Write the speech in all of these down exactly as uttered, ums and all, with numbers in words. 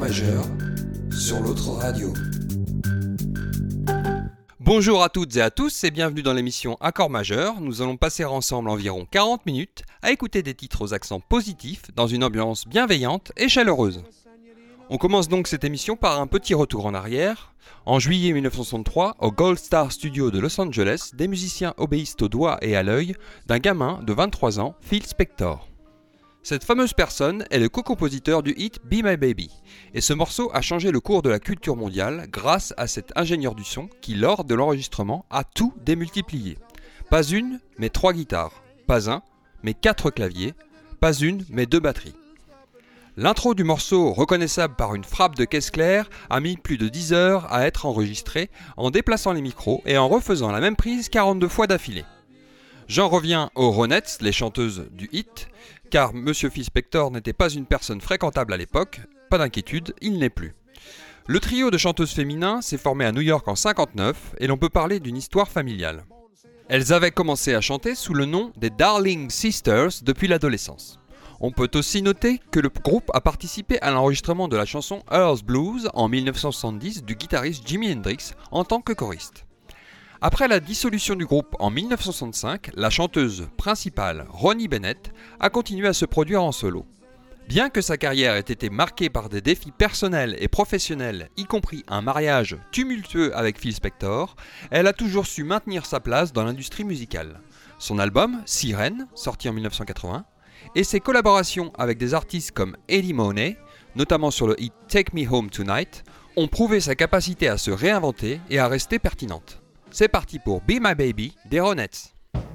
majeur sur l'autre radio. Bonjour à toutes et à tous et bienvenue dans l'émission Accord majeur. Nous allons passer ensemble environ quarante minutes à écouter des titres aux accents positifs dans une ambiance bienveillante et chaleureuse. On commence donc cette émission par un petit retour en arrière. En juillet dix-neuf cent soixante-trois, au Gold Star Studio de Los Angeles, des musiciens obéissent au doigt et à l'œil d'un gamin de vingt-trois ans, Phil Spector. Cette fameuse personne est le co-compositeur du hit Be My Baby, et ce morceau a changé le cours de la culture mondiale grâce à cet ingénieur du son qui, lors de l'enregistrement, a tout démultiplié. Pas une, mais trois guitares. Pas un, mais quatre claviers. Pas une, mais deux batteries. L'intro du morceau, reconnaissable par une frappe de caisse claire, a mis plus de dix heures à être enregistrée en déplaçant les micros et en refaisant la même prise quarante-deux fois d'affilée. J'en reviens aux Ronettes, les chanteuses du hit, car Monsieur Phil Spector n'était pas une personne fréquentable à l'époque, pas d'inquiétude, il n'est plus. Le trio de chanteuses féminins s'est formé à New York en cinquante-neuf et l'on peut parler d'une histoire familiale. Elles avaient commencé à chanter sous le nom des Darling Sisters depuis l'adolescence. On peut aussi noter que le groupe a participé à l'enregistrement de la chanson Earl's Blues en dix-neuf cent soixante-dix du guitariste Jimi Hendrix en tant que choriste. Après la dissolution du groupe en dix-neuf cent soixante-cinq, la chanteuse principale Ronnie Bennett a continué à se produire en solo. Bien que sa carrière ait été marquée par des défis personnels et professionnels, y compris un mariage tumultueux avec Phil Spector, elle a toujours su maintenir sa place dans l'industrie musicale. Son album, Sirène, sorti en dix-neuf cent quatre-vingts, et ses collaborations avec des artistes comme Eddie Money, notamment sur le hit Take Me Home Tonight, ont prouvé sa capacité à se réinventer et à rester pertinente. C'est parti pour Be My Baby des Ronettes.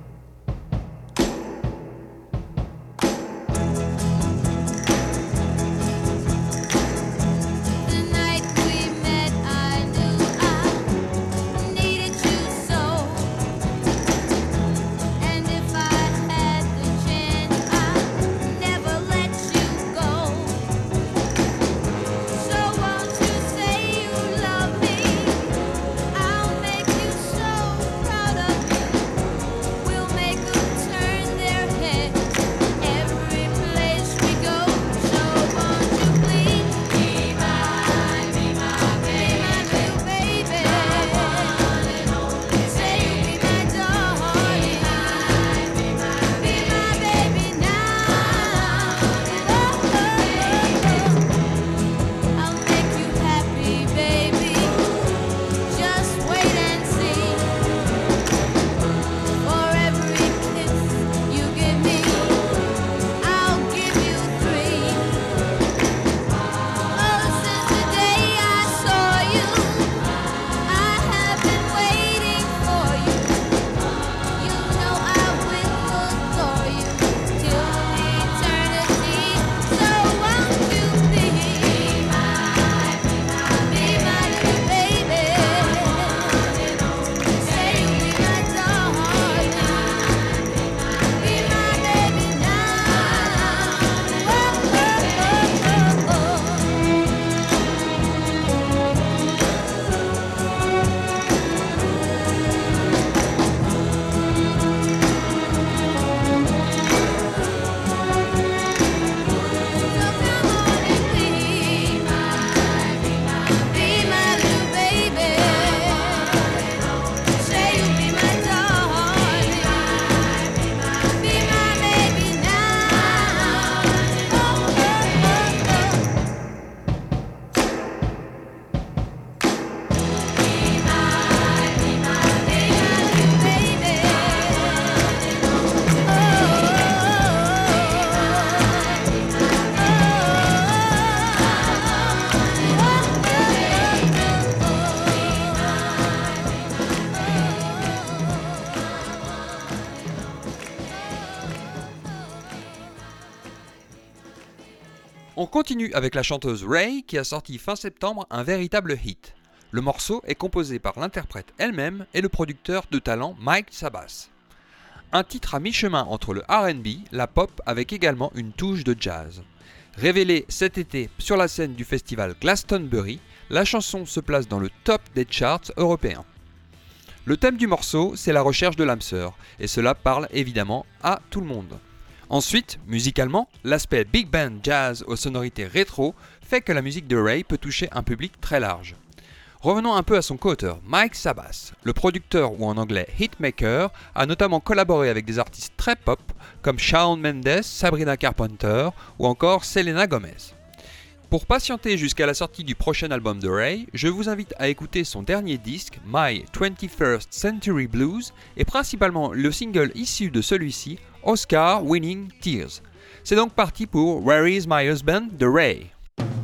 On continue avec la chanteuse Ray qui a sorti fin septembre un véritable hit. Le morceau est composé par l'interprète elle-même et le producteur de talent Mike Sabas. Un titre à mi-chemin entre le R and B, la pop avec également une touche de jazz. Révélée cet été sur la scène du festival Glastonbury, la chanson se place dans le top des charts européens. Le thème du morceau, c'est la recherche de l'âme sœur, et cela parle évidemment à tout le monde. Ensuite, musicalement, l'aspect big band jazz aux sonorités rétro fait que la musique de Ray peut toucher un public très large. Revenons un peu à son co-auteur, Mike Sabas. Le producteur, ou en anglais hitmaker, a notamment collaboré avec des artistes très pop comme Shawn Mendes, Sabrina Carpenter ou encore Selena Gomez. Pour patienter jusqu'à la sortie du prochain album de Ray, je vous invite à écouter son dernier disque, My twenty-first Century Blues, et principalement le single issu de celui-ci, Oscar Winning Tears. C'est donc parti pour Where Is My Husband de Ray.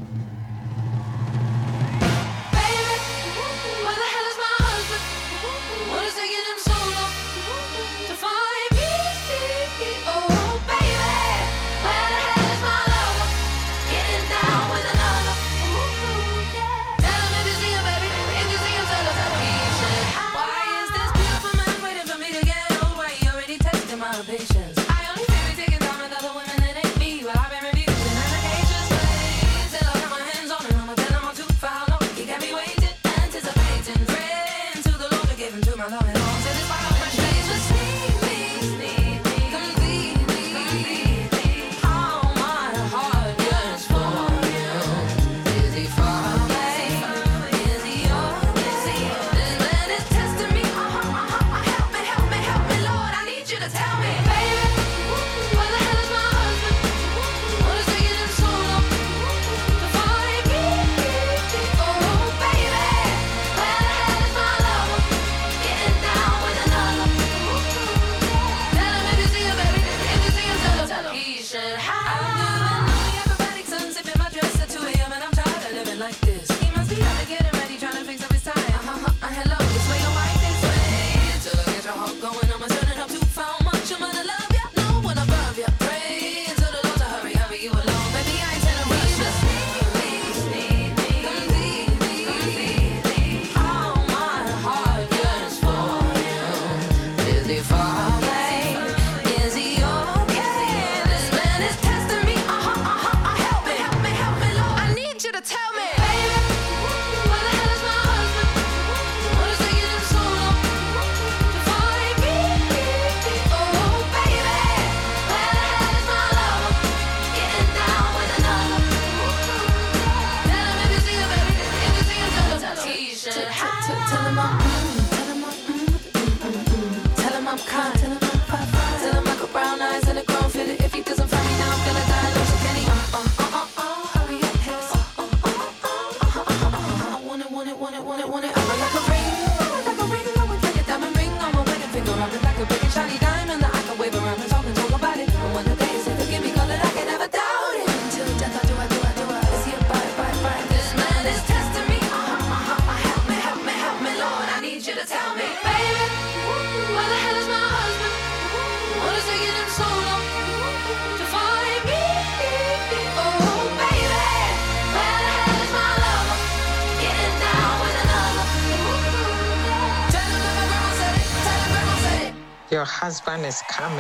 Your husband is coming.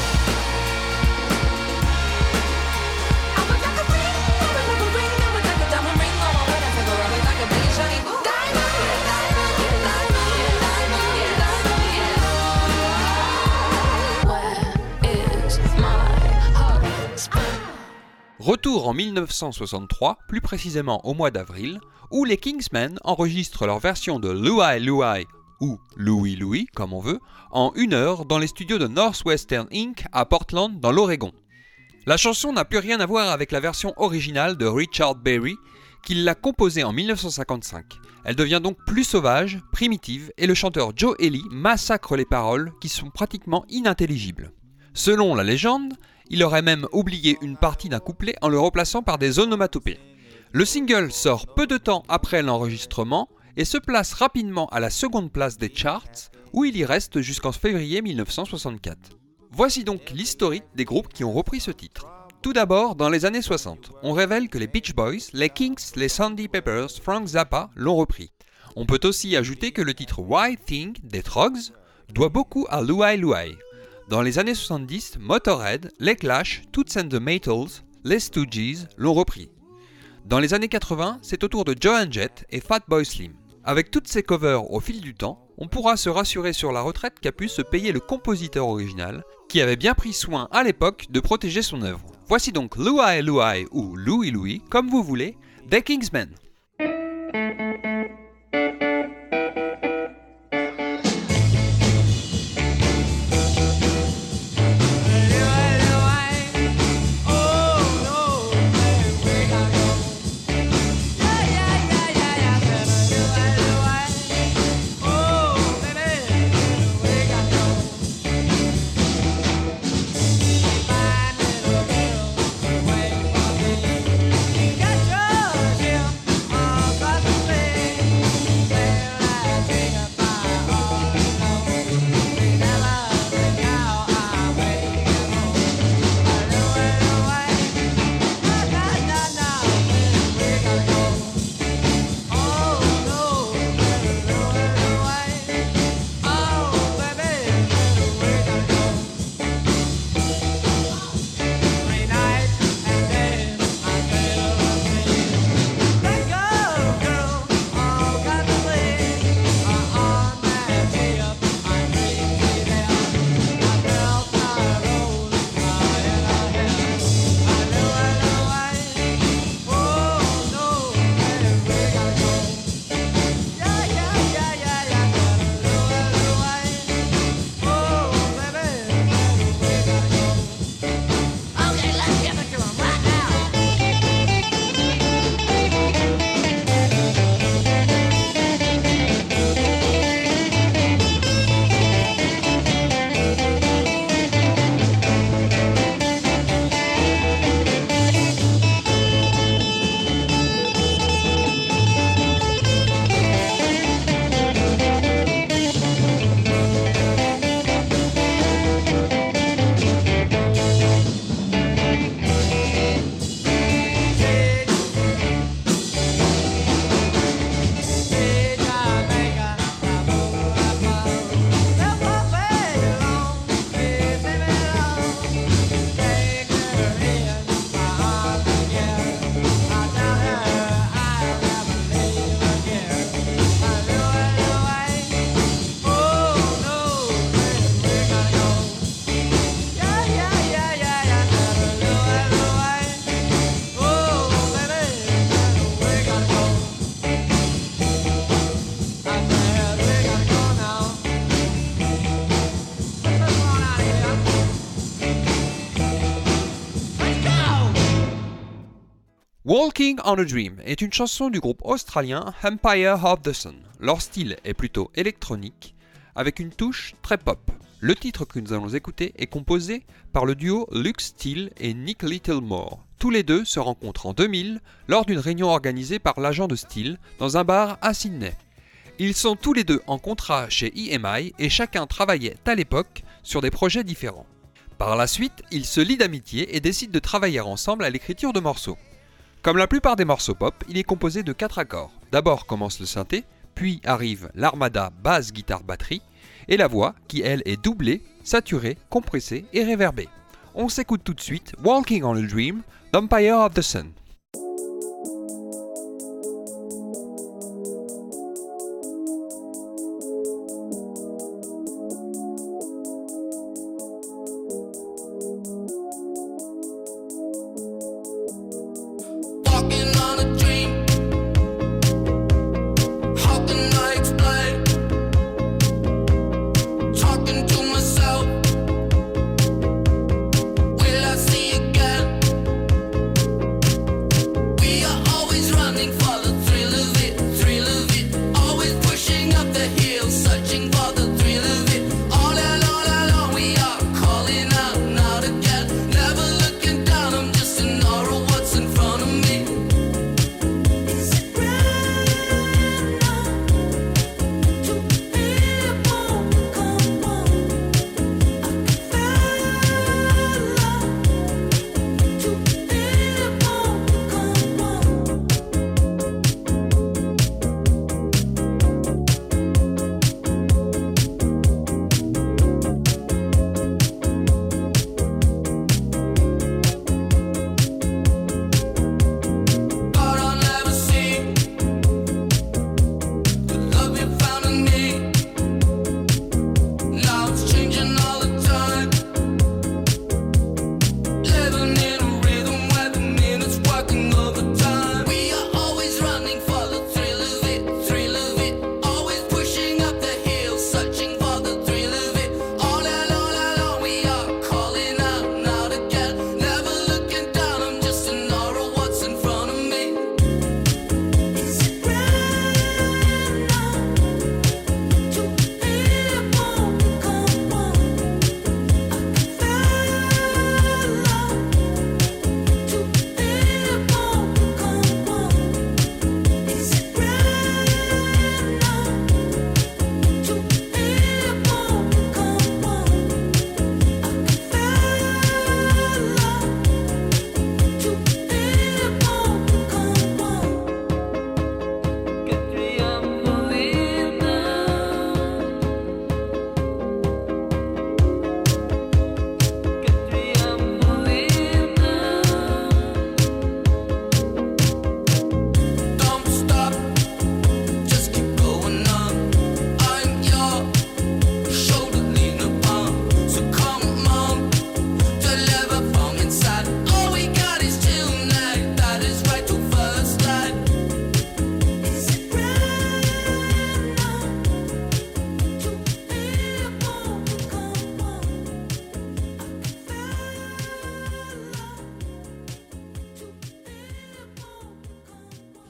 Retour en mille neuf cent soixante-trois, plus précisément au mois d'avril, où les Kingsmen enregistrent leur version de Louie Louie, ou Louie Louie comme on veut, en une heure dans les studios de Northwestern Incorporated à Portland dans l'Oregon. La chanson n'a plus rien à voir avec la version originale de Richard Berry, qui l'a composée en mille neuf cent cinquante-cinq. Elle devient donc plus sauvage, primitive, et le chanteur Joe Ely massacre les paroles qui sont pratiquement inintelligibles. Selon la légende, il aurait même oublié une partie d'un couplet en le remplaçant par des onomatopées. Le single sort peu de temps après l'enregistrement et se place rapidement à la seconde place des charts, où il y reste jusqu'en février mille neuf cent soixante-quatre. Voici donc l'historique des groupes qui ont repris ce titre. Tout d'abord, dans les années soixante, on révèle que les Beach Boys, les Kinks, les Sandy Peppers, Frank Zappa l'ont repris. On peut aussi ajouter que le titre White Thing des Troggs doit beaucoup à Louie Louie. Dans les années soixante-dix, Motorhead, les Clash, Toots and the Maytals, les Stooges l'ont repris. Dans les années quatre-vingts, c'est au tour de Joan Jett et Fatboy Slim. Avec toutes ces covers au fil du temps, on pourra se rassurer sur la retraite qu'a pu se payer le compositeur original, qui avait bien pris soin à l'époque de protéger son œuvre. Voici donc Louie Louie ou Louie Louie, comme vous voulez, des Kingsmen. Walking on a Dream est une chanson du groupe australien Empire of the Sun. Leur style est plutôt électronique, avec une touche très pop. Le titre que nous allons écouter est composé par le duo Luke Steele et Nick Littlemore. Tous les deux se rencontrent en deux mille lors d'une réunion organisée par l'agent de Steele dans un bar à Sydney. Ils sont tous les deux en contrat chez E M I et chacun travaillait à l'époque sur des projets différents. Par la suite, ils se lient d'amitié et décident de travailler ensemble à l'écriture de morceaux. Comme la plupart des morceaux pop, il est composé de quatre accords. D'abord commence le synthé, puis arrive l'armada basse, guitare, batterie, et la voix qui elle est doublée, saturée, compressée et réverbée. On s'écoute tout de suite Walking on a Dream d'Empire of the Sun. Never looking down, I'm just in awe of what's in front of me.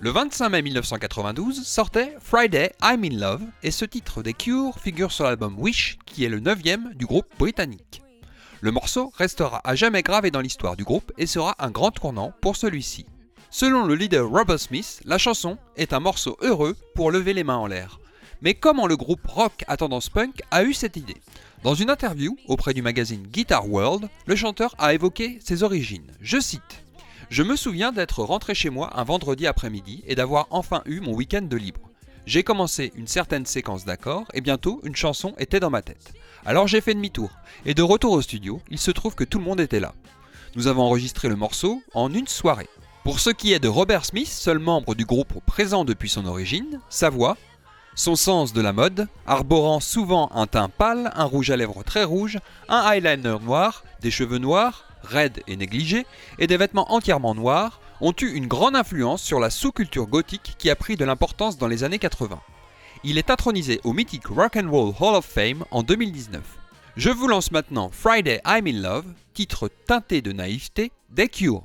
Le vingt-cinq mai mille neuf cent quatre-vingt-douze sortait Friday I'm in Love et ce titre des Cure figure sur l'album Wish qui est le neuvième du groupe britannique. Le morceau restera à jamais gravé dans l'histoire du groupe et sera un grand tournant pour celui-ci. Selon le leader Robert Smith, la chanson est un morceau heureux pour lever les mains en l'air. Mais comment le groupe rock à tendance punk a eu cette idée ? Dans une interview auprès du magazine Guitar World, le chanteur a évoqué ses origines. Je cite : « Je me souviens d'être rentré chez moi un vendredi après-midi et d'avoir enfin eu mon week-end de libre. J'ai commencé une certaine séquence d'accords et bientôt une chanson était dans ma tête. Alors j'ai fait demi-tour et de retour au studio, il se trouve que tout le monde était là. Nous avons enregistré le morceau en une soirée. Pour ce qui est de Robert Smith, seul membre du groupe présent depuis son origine, sa voix, son sens de la mode, arborant souvent un teint pâle, un rouge à lèvres très rouge, un eyeliner noir, des cheveux noirs, raides et négligés, et des vêtements entièrement noirs, ont eu une grande influence sur la sous-culture gothique qui a pris de l'importance dans les années quatre-vingts. Il est intronisé au mythique Rock and Roll Hall of Fame en deux mille dix-neuf. Je vous lance maintenant Friday I'm in Love, titre teinté de naïveté des Cure.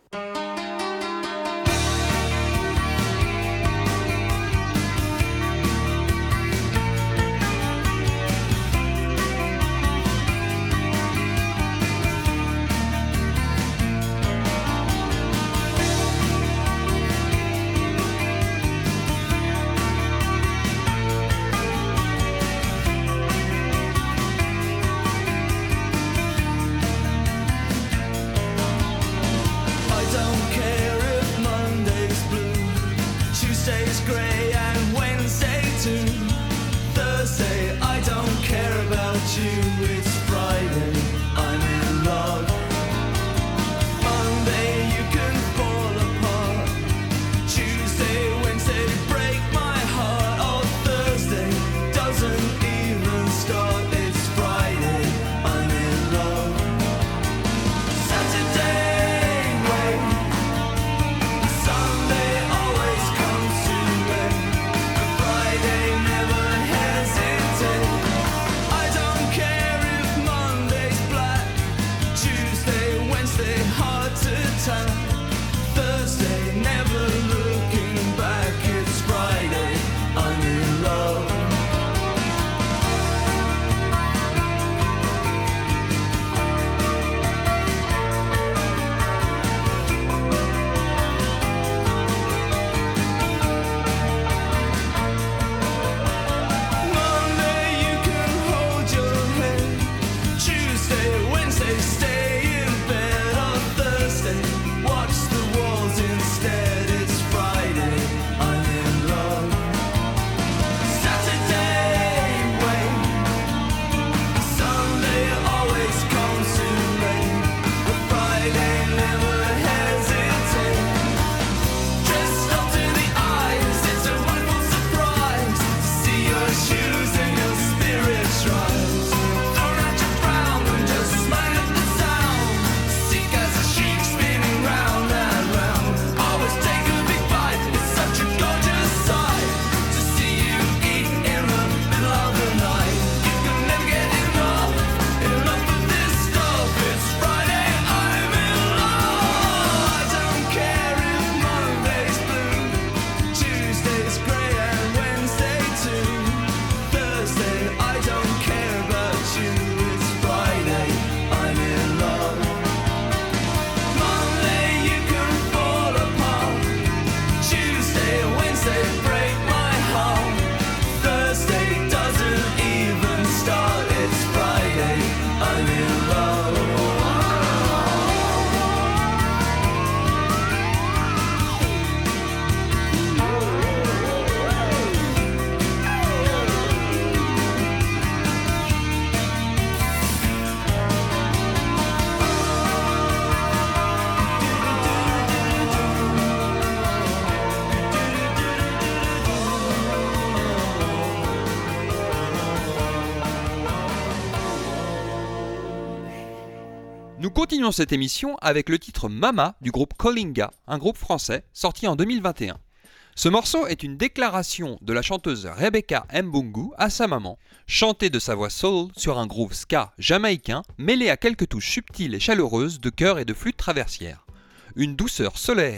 Nous continuons cette émission avec le titre Mama du groupe Callinga, un groupe français sorti en deux mille vingt et un. Ce morceau est une déclaration de la chanteuse Rebecca Mbungu à sa maman, chantée de sa voix soul sur un groove ska jamaïcain mêlé à quelques touches subtiles et chaleureuses de chœur et de flûte traversière. Une douceur solaire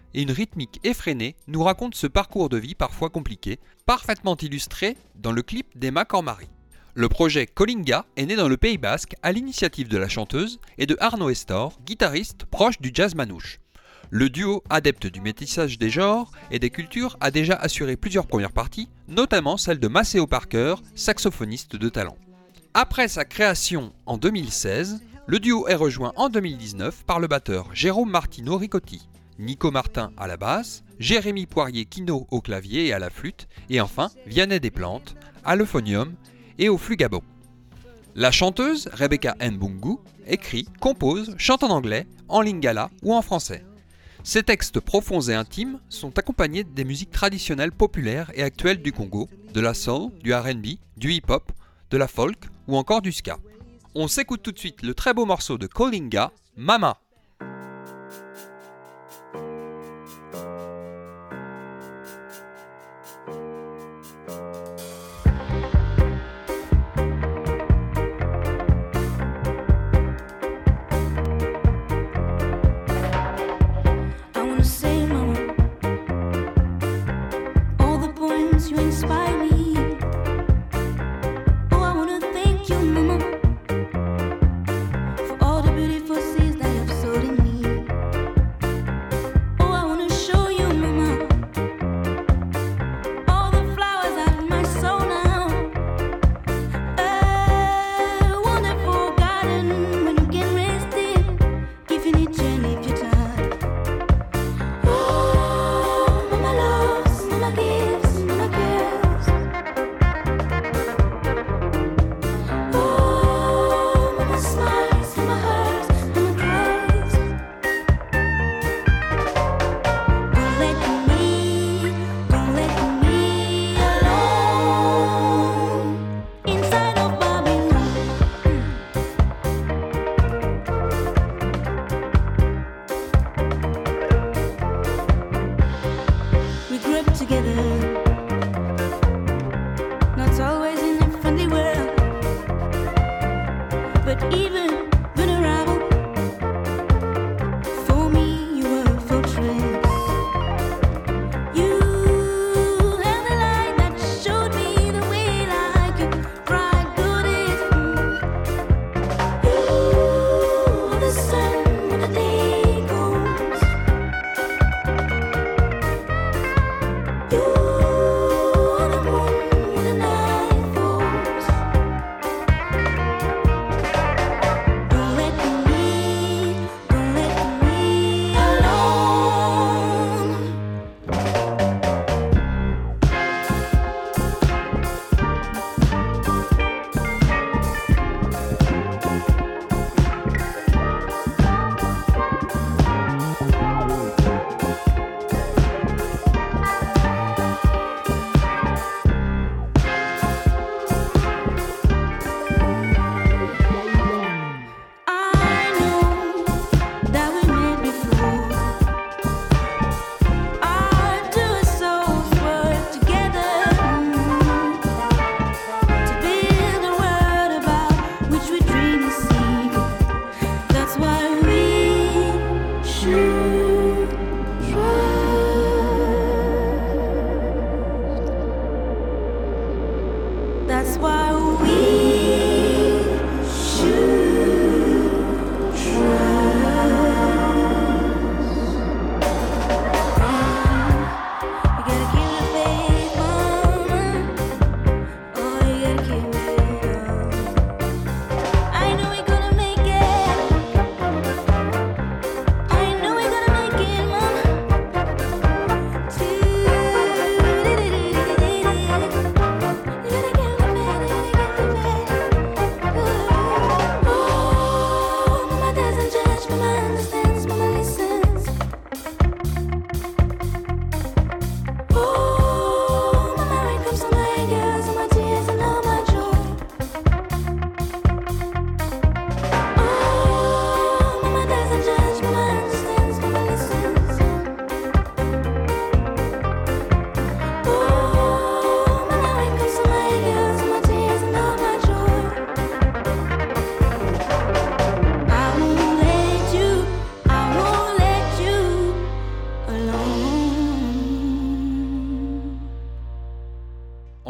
et une rythmique effrénée nous racontent ce parcours de vie parfois compliqué, parfaitement illustré dans le clip d'Emma Cormary. Le projet Colinga est né dans le Pays Basque à l'initiative de la chanteuse et de Arnaud Estor, guitariste proche du jazz manouche. Le duo, adepte du métissage des genres et des cultures, a déjà assuré plusieurs premières parties, notamment celle de Maceo Parker, saxophoniste de talent. Après sa création en deux mille seize, le duo est rejoint en deux mille dix-neuf par le batteur Jérôme Martino Ricotti, Nico Martin à la basse, Jérémy Poirier-Quino au clavier et à la flûte, et enfin Vianney Desplantes à l'euphonium et au flugabo. La chanteuse Rebecca Mbungu écrit, compose, chante en anglais, en lingala ou en français. Ses textes profonds et intimes sont accompagnés des musiques traditionnelles populaires et actuelles du Congo, de la soul, du R and B, du hip-hop, de la folk ou encore du ska. On s'écoute tout de suite le très beau morceau de Colinga, Mama.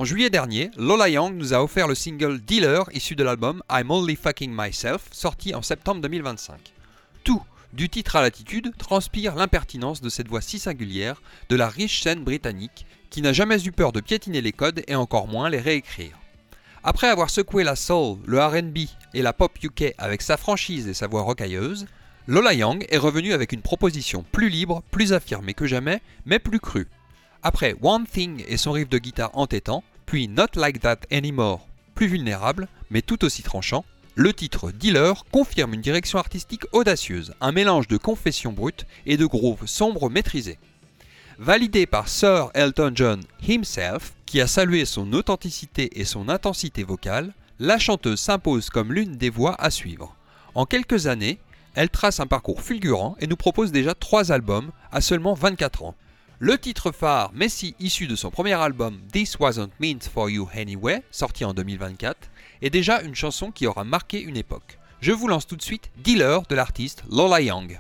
juillet dernier, Lola Young nous a offert le single Dealer issu de l'album I'm Only Fucking Myself, sorti en septembre deux mille vingt-cinq. Tout, du titre à l'attitude, transpire l'impertinence de cette voix si singulière de la riche scène britannique qui n'a jamais eu peur de piétiner les codes et encore moins les réécrire. Après avoir secoué la soul, le R and B et la pop U K avec sa franchise et sa voix rocailleuse, Lola Young est revenue avec une proposition plus libre, plus affirmée que jamais, mais plus crue. Après One Thing et son riff de guitare entêtant, puis Not Like That Anymore, plus vulnérable, mais tout aussi tranchant, le titre Dealer confirme une direction artistique audacieuse, un mélange de confession brute et de groove sombre maîtrisé. Validé par Sir Elton John himself, qui a salué son authenticité et son intensité vocale, la chanteuse s'impose comme l'une des voix à suivre. En quelques années, elle trace un parcours fulgurant et nous propose déjà trois albums à seulement vingt-quatre ans. Le titre phare Messy, issu de son premier album This Wasn't Meant For You Anyway, sorti en deux mille vingt-quatre, est déjà une chanson qui aura marqué une époque. Je vous lance tout de suite Dealer de l'artiste Lola Young.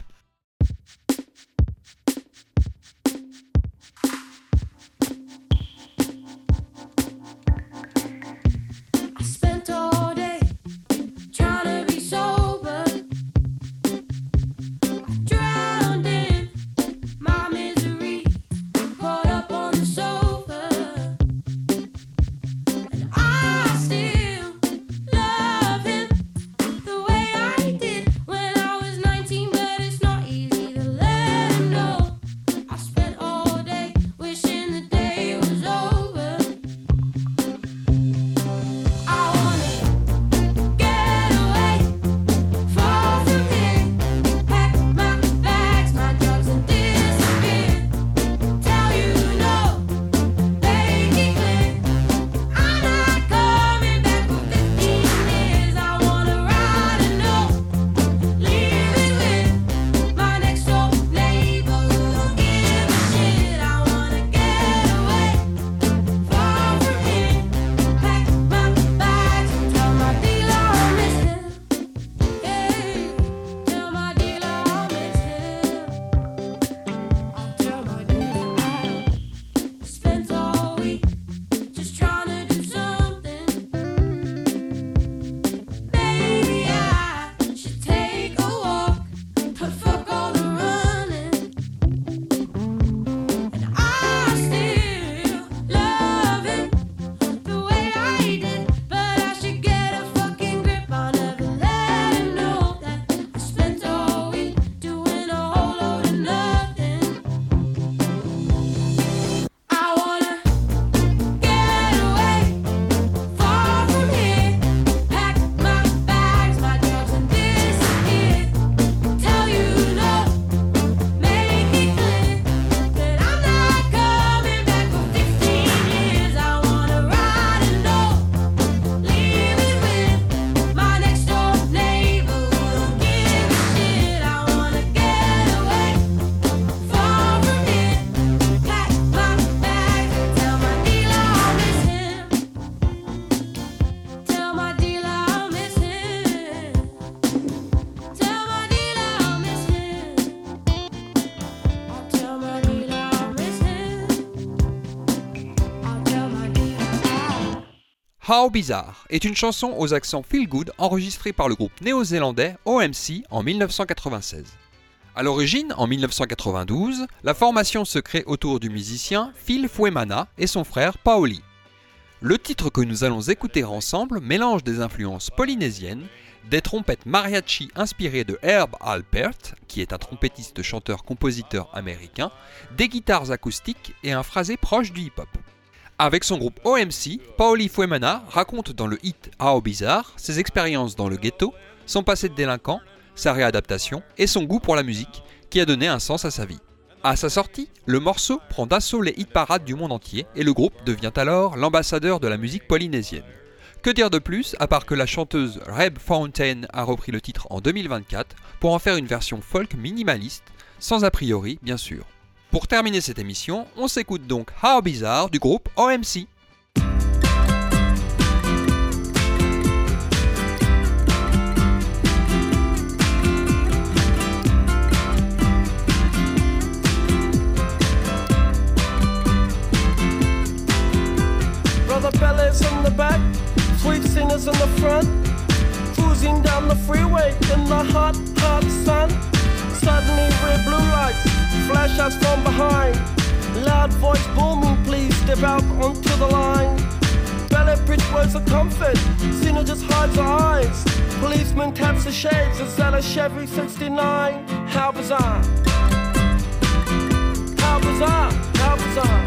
How Bizarre est une chanson aux accents feel good enregistrée par le groupe néo-zélandais O M C en mille neuf cent quatre-vingt-seize. A l'origine, en mille neuf cent quatre-vingt-douze, la formation se crée autour du musicien Phil Fuemana et son frère Paoli. Le titre que nous allons écouter ensemble mélange des influences polynésiennes, des trompettes mariachi inspirées de Herb Alpert, qui est un trompettiste chanteur-compositeur américain, des guitares acoustiques et un phrasé proche du hip-hop. Avec son groupe O M C, Paoli Fuemana raconte dans le hit How Bizarre ses expériences dans le ghetto, son passé de délinquant, sa réadaptation et son goût pour la musique, qui a donné un sens à sa vie. À sa sortie, le morceau prend d'assaut les hit-parades du monde entier et le groupe devient alors l'ambassadeur de la musique polynésienne. Que dire de plus à part que la chanteuse Reb Fountain a repris le titre en deux mille vingt-quatre pour en faire une version folk minimaliste, sans a priori bien sûr. Pour terminer cette émission, on s'écoute donc How Bizarre du groupe O M C. Brother freeway in the hot, hot sun. Suddenly red blue lights flash us from behind. Loud voice booming, please step out onto the line. Ballet bridge words of comfort, Cena just hides her eyes. Policeman taps the shades, is that a Chevy sixty-nine? How bizarre, how bizarre, how bizarre.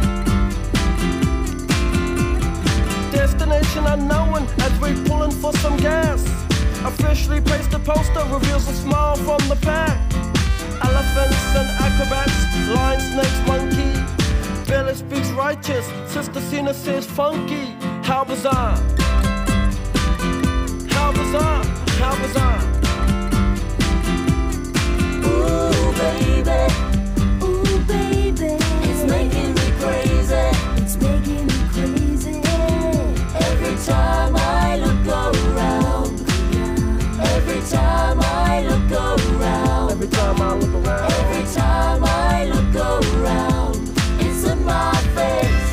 Destination unknown as we're pulling for some gas. Officially placed a poster, reveals a smile from the pack. Elephants and acrobats, lion, snakes, monkey. Billy speaks righteous, Sister Cena says funky. How bizarre, how bizarre, how bizarre. Ooh baby, ooh baby, it's making me crazy, it's making me crazy. Every time I look around, every time I look around, Every time I look around, every time I look around, it's in my face.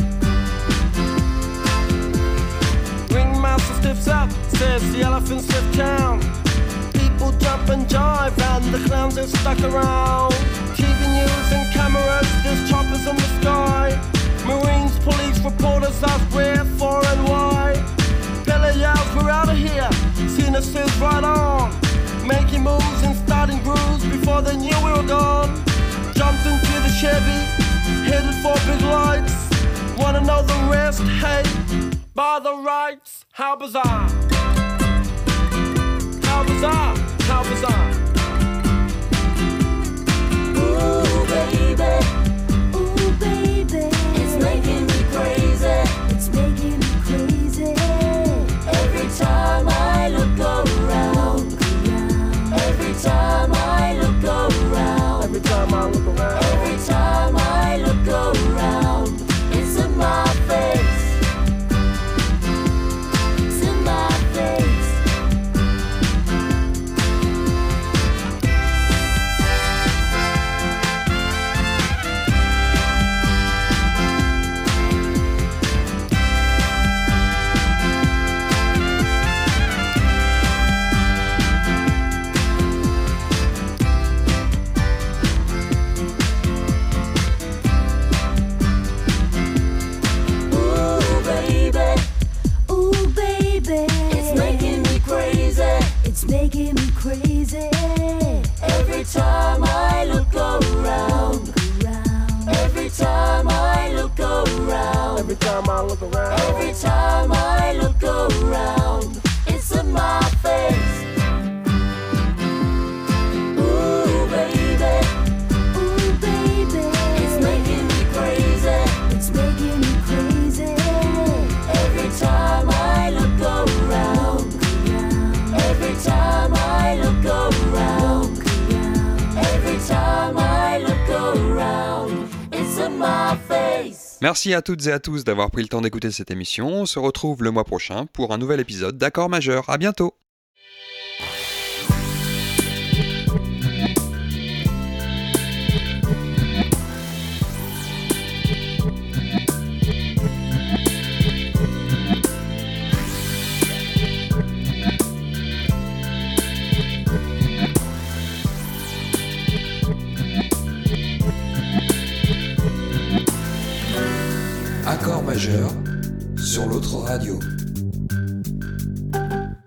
Ringmaster stiffs up, says the elephants left town. People jump and jive and the clowns are stuck around. T V news and cameras, there's choppers in the sky. Marines, police, reporters ask where, for and why. Billy yells, we're out of here. Cena says right on. Making moves and starting grooves before they knew we were gone. Jumped into the Chevy, headed for big lights. Wanna know the rest? Hey, by the rights. How bizarre, how bizarre, how bizarre. Ooh baby, ooh baby, it's making me crazy, it's making me crazy. Every time I look around, every time I look around, Every time I look around, every time I look around, it's in my face, it's in my face. Ooh baby, ooh baby, it's making me crazy, it's making me crazy. Every time I look around, every time I look around, every time I look around. every time I look around, it's in my face. Ooh baby, ooh baby, it's making me crazy, it's making me crazy. Every time I look around, every time I look around, every time I look around, it's in my face. Merci à toutes et à tous d'avoir pris le temps d'écouter cette émission. On se retrouve le mois prochain pour un nouvel épisode d'Accords majeurs. À bientôt. Accord majeur sur l'autre radio.